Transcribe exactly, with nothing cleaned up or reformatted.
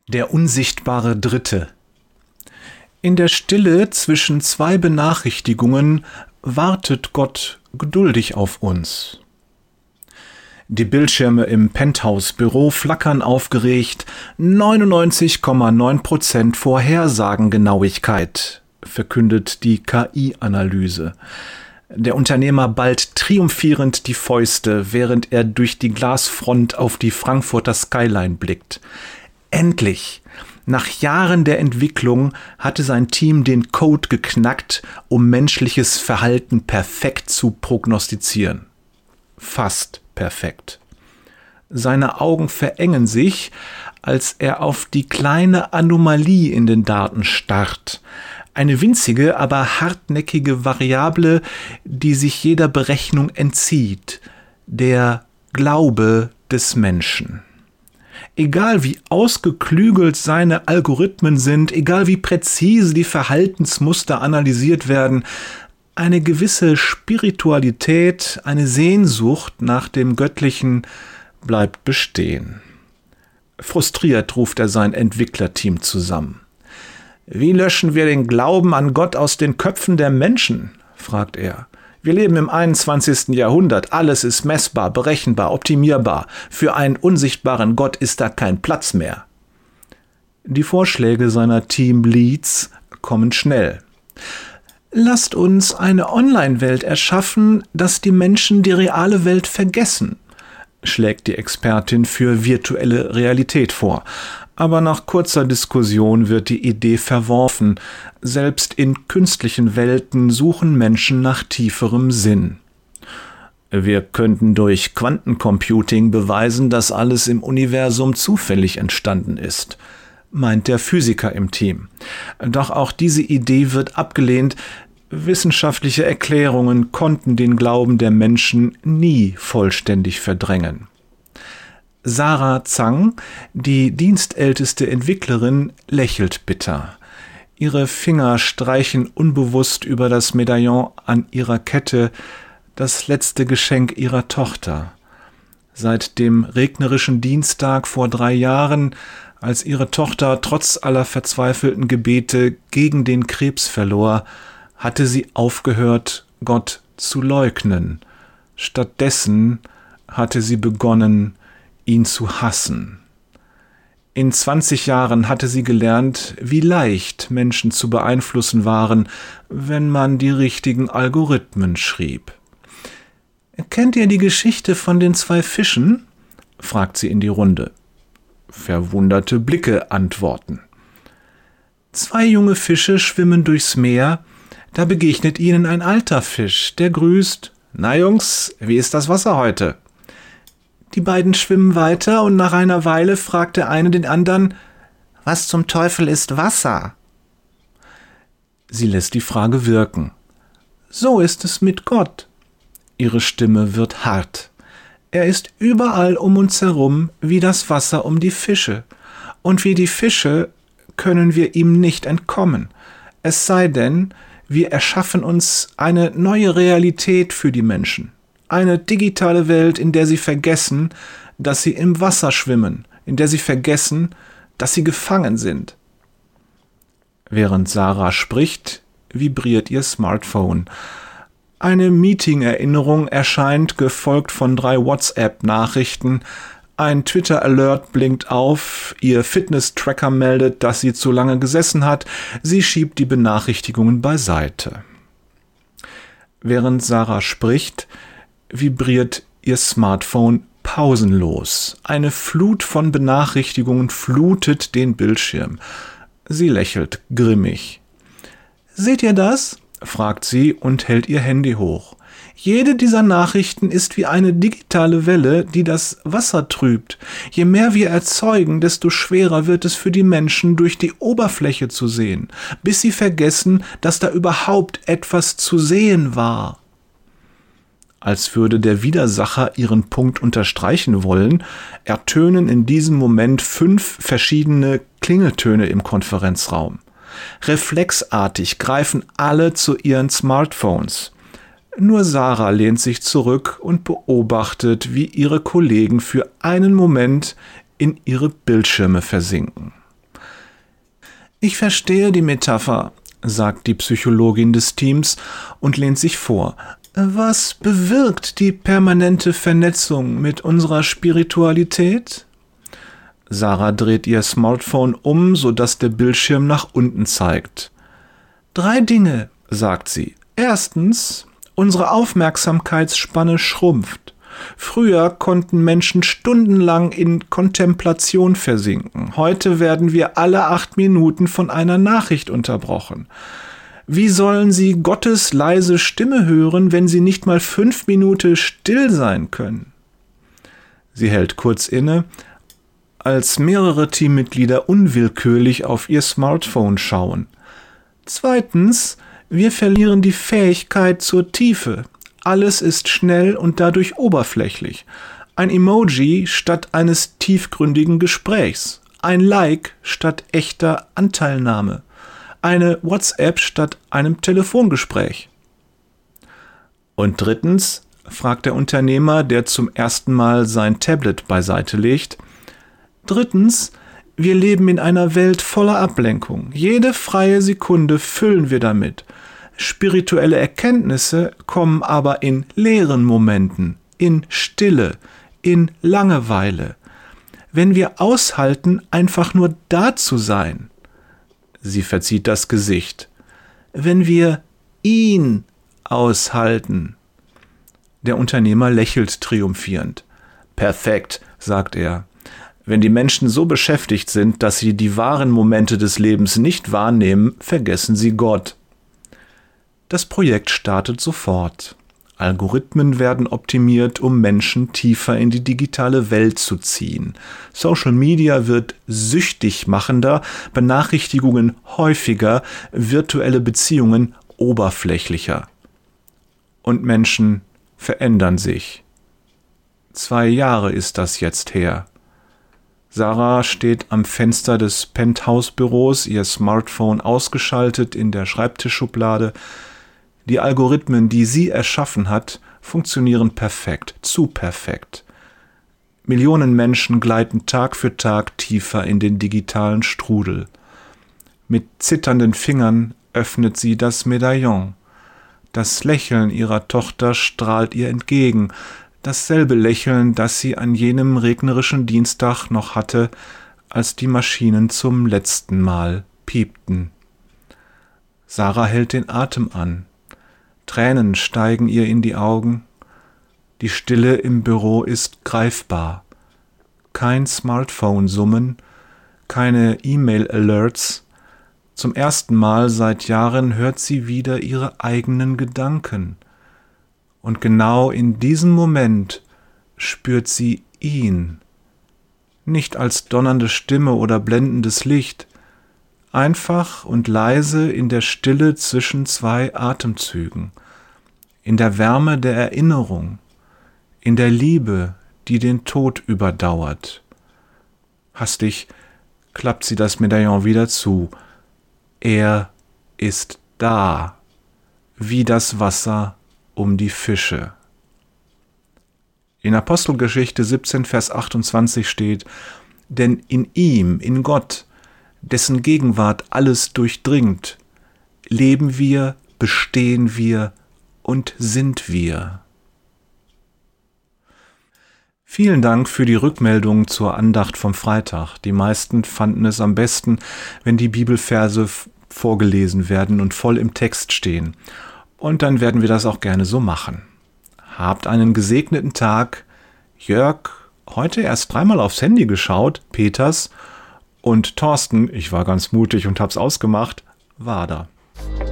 Der unsichtbare Dritte. In der Stille zwischen zwei Benachrichtigungen wartet Gott geduldig auf uns. Die Bildschirme im Penthouse-Büro flackern aufgeregt. neunundneunzig Komma neun Prozent Vorhersagengenauigkeit, verkündet die K I-Analyse. Der Unternehmer ballt triumphierend die Fäuste, während er durch die Glasfront auf die Frankfurter Skyline blickt. Endlich! Nach Jahren der Entwicklung hatte sein Team den Code geknackt, um menschliches Verhalten perfekt zu prognostizieren. Fast perfekt. Seine Augen verengen sich, als er auf die kleine Anomalie in den Daten starrt. Eine winzige, aber hartnäckige Variable, die sich jeder Berechnung entzieht. Der Glaube des Menschen. Egal wie ausgeklügelt seine Algorithmen sind, egal wie präzise die Verhaltensmuster analysiert werden, eine gewisse Spiritualität, eine Sehnsucht nach dem Göttlichen bleibt bestehen. Frustriert ruft er sein Entwicklerteam zusammen. Wie löschen wir den Glauben an Gott aus den Köpfen der Menschen? Fragt er. Wir leben im einundzwanzigsten Jahrhundert. Alles ist messbar, berechenbar, optimierbar. Für einen unsichtbaren Gott ist da kein Platz mehr. Die Vorschläge seiner Teamleads kommen schnell. Lasst uns eine Online-Welt erschaffen, dass die Menschen die reale Welt vergessen, schlägt die Expertin für virtuelle Realität vor. Aber nach kurzer Diskussion wird die Idee verworfen. Selbst in künstlichen Welten suchen Menschen nach tieferem Sinn. Wir könnten durch Quantencomputing beweisen, dass alles im Universum zufällig entstanden ist, meint der Physiker im Team. Doch auch diese Idee wird abgelehnt. Wissenschaftliche Erklärungen konnten den Glauben der Menschen nie vollständig verdrängen. Sarah Zhang, die dienstälteste Entwicklerin, lächelt bitter. Ihre Finger streichen unbewusst über das Medaillon an ihrer Kette, das letzte Geschenk ihrer Tochter. Seit dem regnerischen Dienstag vor drei Jahren, als ihre Tochter trotz aller verzweifelten Gebete gegen den Krebs verlor, hatte sie aufgehört, Gott zu leugnen. Stattdessen hatte sie begonnen, ihn zu hassen. In zwanzig Jahren hatte sie gelernt, wie leicht Menschen zu beeinflussen waren, wenn man die richtigen Algorithmen schrieb. »Kennt ihr die Geschichte von den zwei Fischen?« fragt sie in die Runde. Verwunderte Blicke antworten. Zwei junge Fische schwimmen durchs Meer, da begegnet ihnen ein alter Fisch, der grüßt: »Na Jungs, wie ist das Wasser heute?« Die beiden schwimmen weiter und nach einer Weile fragt der eine den anderen: »Was zum Teufel ist Wasser?« Sie lässt die Frage wirken. »So ist es mit Gott.« Ihre Stimme wird hart. »Er ist überall um uns herum wie das Wasser um die Fische. Und wie die Fische können wir ihm nicht entkommen. Es sei denn, wir erschaffen uns eine neue Realität für die Menschen. Eine digitale Welt, in der sie vergessen, dass sie im Wasser schwimmen, in der sie vergessen, dass sie gefangen sind.« Während Sarah spricht, vibriert ihr Smartphone. Eine Meeting-Erinnerung erscheint, gefolgt von drei WhatsApp-Nachrichten. Ein Twitter-Alert blinkt auf, ihr Fitness-Tracker meldet, dass sie zu lange gesessen hat. Sie schiebt die Benachrichtigungen beiseite. Während Sarah spricht, vibriert ihr Smartphone pausenlos. Eine Flut von Benachrichtigungen flutet den Bildschirm. Sie lächelt grimmig. »Seht ihr das?« fragt sie und hält ihr Handy hoch. »Jede dieser Nachrichten ist wie eine digitale Welle, die das Wasser trübt. Je mehr wir erzeugen, desto schwerer wird es für die Menschen, durch die Oberfläche zu sehen, bis sie vergessen, dass da überhaupt etwas zu sehen war.« Als würde der Widersacher ihren Punkt unterstreichen wollen, ertönen in diesem Moment fünf verschiedene Klingeltöne im Konferenzraum. Reflexartig greifen alle zu ihren Smartphones. Nur Sarah lehnt sich zurück und beobachtet, wie ihre Kollegen für einen Moment in ihre Bildschirme versinken. Ich verstehe die Metapher, sagt die Psychologin des Teams und lehnt sich vor. Was bewirkt die permanente Vernetzung mit unserer Spiritualität? Sarah dreht ihr Smartphone um, sodass der Bildschirm nach unten zeigt. Drei Dinge, sagt sie. Erstens, unsere Aufmerksamkeitsspanne schrumpft. Früher konnten Menschen stundenlang in Kontemplation versinken. Heute werden wir alle acht Minuten von einer Nachricht unterbrochen. Wie sollen sie Gottes leise Stimme hören, wenn sie nicht mal fünf Minuten still sein können? Sie hält kurz inne, als mehrere Teammitglieder unwillkürlich auf ihr Smartphone schauen. Zweitens, wir verlieren die Fähigkeit zur Tiefe. Alles ist schnell und dadurch oberflächlich. Ein Emoji statt eines tiefgründigen Gesprächs. Ein Like statt echter Anteilnahme. Eine WhatsApp statt einem Telefongespräch. Und drittens, fragt der Unternehmer, der zum ersten Mal sein Tablet beiseite legt. Drittens, wir leben in einer Welt voller Ablenkung. Jede freie Sekunde füllen wir damit. Spirituelle Erkenntnisse kommen aber in leeren Momenten, in Stille, in Langeweile. Wenn wir aushalten, einfach nur da zu sein. Sie verzieht das Gesicht. Wenn wir ihn aushalten. Der Unternehmer lächelt triumphierend. Perfekt, sagt er. Wenn die Menschen so beschäftigt sind, dass sie die wahren Momente des Lebens nicht wahrnehmen, vergessen sie Gott. Das Projekt startet sofort. Algorithmen werden optimiert, um Menschen tiefer in die digitale Welt zu ziehen. Social Media wird süchtig machender, Benachrichtigungen häufiger, virtuelle Beziehungen oberflächlicher. Und Menschen verändern sich. Zwei Jahre ist das jetzt her. Sarah steht am Fenster des Penthouse-Büros, ihr Smartphone ausgeschaltet in der Schreibtischschublade. Die Algorithmen, die sie erschaffen hat, funktionieren perfekt, zu perfekt. Millionen Menschen gleiten Tag für Tag tiefer in den digitalen Strudel. Mit zitternden Fingern öffnet sie das Medaillon. Das Lächeln ihrer Tochter strahlt ihr entgegen, dasselbe Lächeln, das sie an jenem regnerischen Dienstag noch hatte, als die Maschinen zum letzten Mal piepten. Sarah hält den Atem an. Tränen steigen ihr in die Augen. Die Stille im Büro ist greifbar. Kein Smartphone-Summen, keine E-Mail-Alerts. Zum ersten Mal seit Jahren hört sie wieder ihre eigenen Gedanken. Und genau in diesem Moment spürt sie ihn. Nicht als donnernde Stimme oder blendendes Licht, einfach und leise in der Stille zwischen zwei Atemzügen, in der Wärme der Erinnerung, in der Liebe, die den Tod überdauert. Hastig klappt sie das Medaillon wieder zu. Er ist da, wie das Wasser um die Fische. In Apostelgeschichte siebzehn, Vers achtundzwanzig steht, denn in ihm, in Gott, dessen Gegenwart alles durchdringt, leben wir, bestehen wir und sind wir. Vielen Dank für die Rückmeldung zur Andacht vom Freitag. Die meisten fanden es am besten, wenn die Bibelverse vorgelesen werden und voll im Text stehen. Und dann werden wir das auch gerne so machen. Habt einen gesegneten Tag. Jörg, heute erst dreimal aufs Handy geschaut, Peters, und Thorsten, ich war ganz mutig und hab's ausgemacht, war da.